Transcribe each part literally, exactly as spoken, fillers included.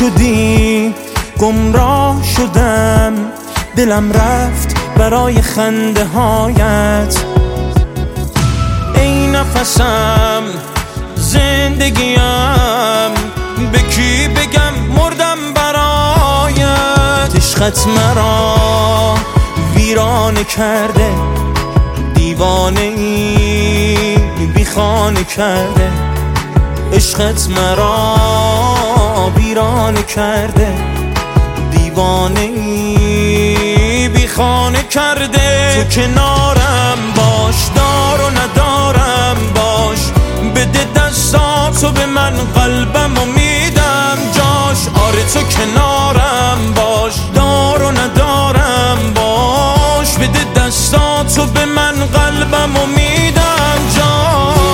شدی گمراه شدم، دلم رفت برای خنده هایت. ای نفسم زندگیم، به کی بگم مردم برایت. عشقت مرا ویرانه کرده، دیوانه ای بی خانه کرده. عشقت مرا ویرانه کرده، دیوانه ای بی خانه کرده. تو کنارم باش، دار و ندارم باش، بده دستاتو به من، قلبم و میدم جاش. آره تو کنارم باش، دار و ندارم باش، بده دستاتو به من، قلبم و میدم جاش.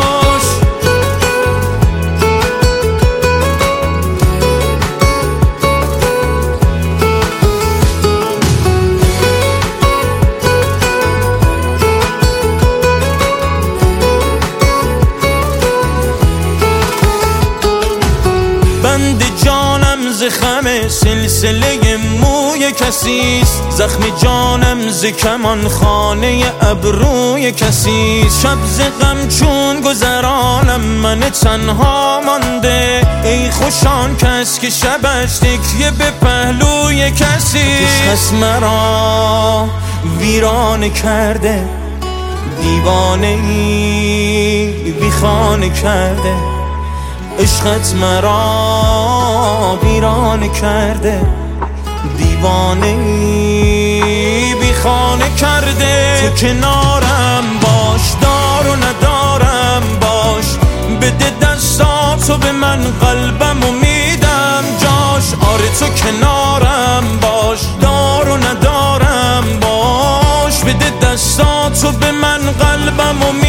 بند جانم ز خم سلسله موی کسیست، زخم جانم ز کمان خانه ابروی کسیست. شب ز غم چون گذرانم من تنها مانده، ای خوشان کس که شبش تکیه به پهلوی کسیست. عشقت مرا ویرانه کرده، دیوانه ای بی خانه کرده. عشقت مرا ویرانه کرده، دیوانه ای بی خانه کرده. تو کنارم باش، دار و ندارم باش، بده دستاتو به من، قلبم و میدم جاش. آره تو کنارم باش، دار و ندارم باش، بده دستاتو به من، قلبم و میدم.